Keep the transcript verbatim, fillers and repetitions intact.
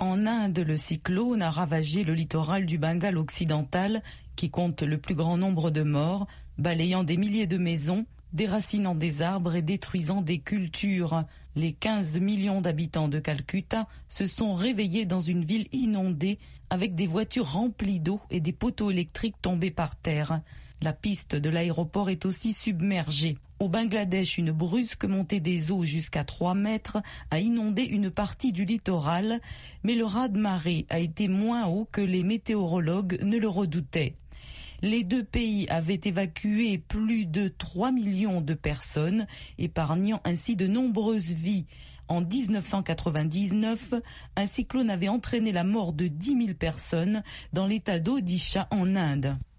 En Inde, le cyclone a ravagé le littoral du Bengale occidental, qui compte le plus grand nombre de morts, balayant des milliers de maisons, déracinant des arbres et détruisant des cultures. Les quinze millions d'habitants de Calcutta se sont réveillés dans une ville inondée avec des voitures remplies d'eau et des poteaux électriques tombés par terre. La piste de l'aéroport est aussi submergée. Au Bangladesh, une brusque montée des eaux jusqu'à trois mètres a inondé une partie du littoral, mais le raz-de-marée a été moins haut que les météorologues ne le redoutaient. Les deux pays avaient évacué plus de trois millions de personnes, épargnant ainsi de nombreuses vies. En mille neuf cent quatre-vingt-dix-neuf, un cyclone avait entraîné la mort de dix mille personnes dans l'état d'Odisha en Inde.